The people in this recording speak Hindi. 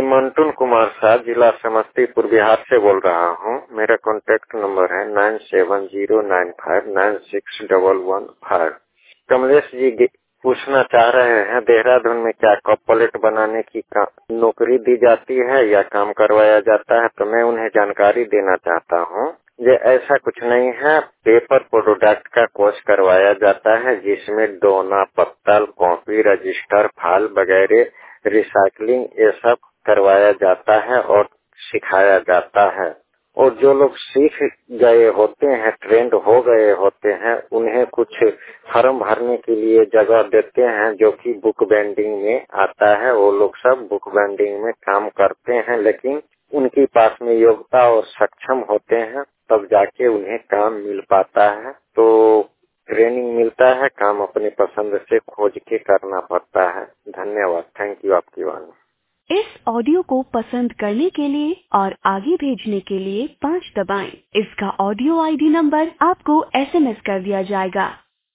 मंटून कुमार शाह, जिला समस्तीपुर, बिहार से बोल रहा हूँ। मेरा कॉन्टैक्ट नंबर है 9709596115। कमलेश जी पूछना चाह रहे हैं देहरादून में क्या कपलेट बनाने की नौकरी दी जाती है या काम करवाया जाता है, तो मैं उन्हें जानकारी देना चाहता हूँ। ये ऐसा कुछ नहीं है, पेपर प्रोडक्ट का कोर्स करवाया जाता है जिसमें डोना, पत्तल, कॉपी, रजिस्टर, फाइल वगैरह, रिसाइकलिंग ये सब करवाया जाता है और सिखाया जाता है। और जो लोग सीख गए होते हैं, ट्रेंड हो गए होते हैं, उन्हें कुछ फॉर्म भरने के लिए जगह देते हैं जो कि बुक बाइंडिंग में आता है। वो लोग सब बुक बाइंडिंग में काम करते हैं, लेकिन उनके पास में योग्यता और सक्षम होते हैं, तब जाके उन्हें काम मिल पाता है। तो ट्रेनिंग मिलता है, काम अपनी पसंद से खोज के करना पड़ता है। धन्यवाद। थैंक यू आपकी वाणी। इस ऑडियो को पसंद करने के लिए और आगे भेजने के लिए 5 दबाएं। इसका ऑडियो आईडी नंबर आपको SMS कर दिया जाएगा।